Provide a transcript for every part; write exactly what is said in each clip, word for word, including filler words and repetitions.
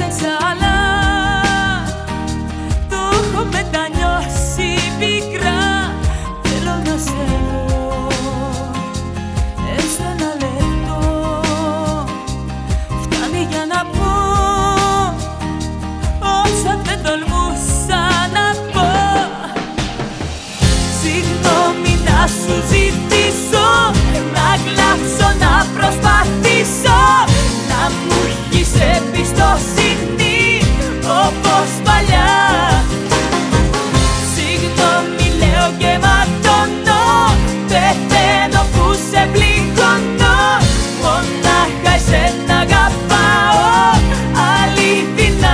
έφταξα αλλά το έχω μετανιώσει πικρά. Θέλω να σε δω έστω ένα λεπτό, φτάνει για να πω όσα δεν τολμούσα να πω. Συγγνώμη να σου ζητήσω, να κλάψω, να προσπαθήσω, να μου έχεις εμπιστοσύνη όπως παλιά. Συγγνώμη λέω και ματώνω, πεθαίνω που σε πληγώνω, μονάχα εσένα αγαπάω αληθινά.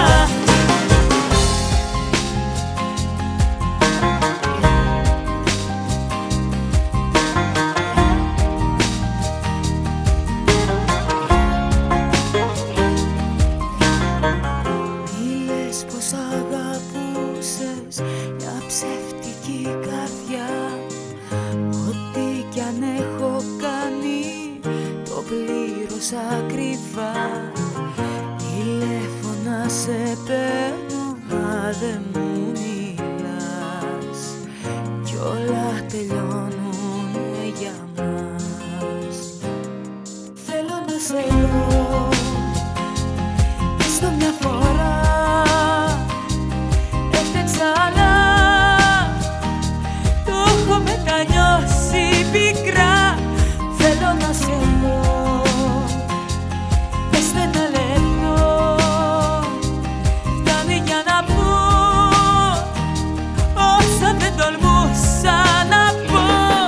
Πως αγαπούσες μια ψεύτικη καρδιά, ό,τι κι αν έχω κάνει το πλήρωσα ακριβά. Τηλέφωνα σε παίρνω μα δεν μου μιλάς κι όλα τελειώνουνε για μας. Θέλω να σε δω έστω μια φορά, αλλά το έχω μετανιώσει πικρά. Θέλω να σε δω έστω ένα λεπτό, φτάνει για να πω όσα δεν τολμούσα να πω.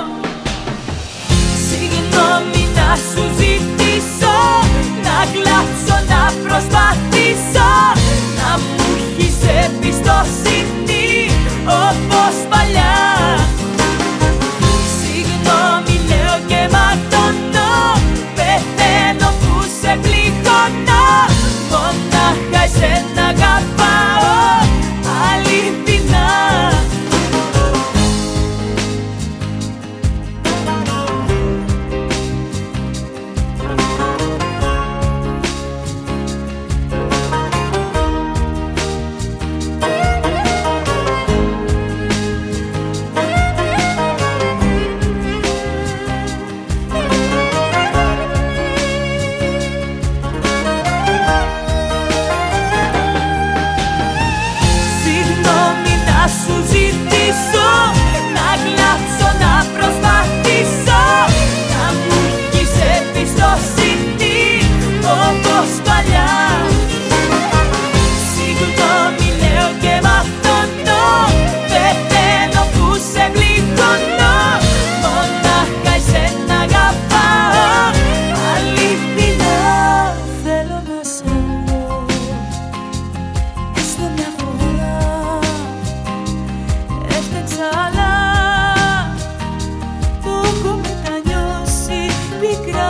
Συγγνώμη να σου ζητήσω, να κλάψω, να προσπαθήσω, να μου έχεις εμπιστοσύνη όπως παλιά. Συγγνώμη λέω και ματώνω, πεθαίνω που σε πληγώνω, μονάχα εσένα αγαπάω αληθινά. Σου ζητήσω, να κλάψω, να προσπαθήσω, να μου έχεις εμπιστοσύνη όπως παλιά. Συγγνώμη λέω και ματώνω, πεθαίνω που σε πληγώνω, μονάχα εσένα αγαπάω αληθινά. Θέλω να σε δω έστω μια φορά, αλλά το έχω μετανιώσει πικρά.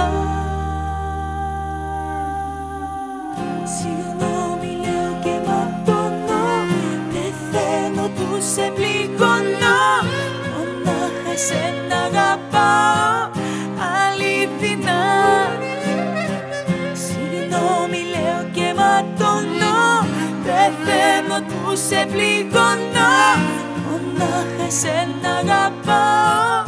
Συγγνώμη λέω και ματώνω, πεθαίνω που σε πληγώνω, μονάχα εσένα αγαπάω αληθινά. Συγγνώμη λέω και ματώνω, πεθαίνω που σε πληγώνω, μονάχα εσένα αγαπάω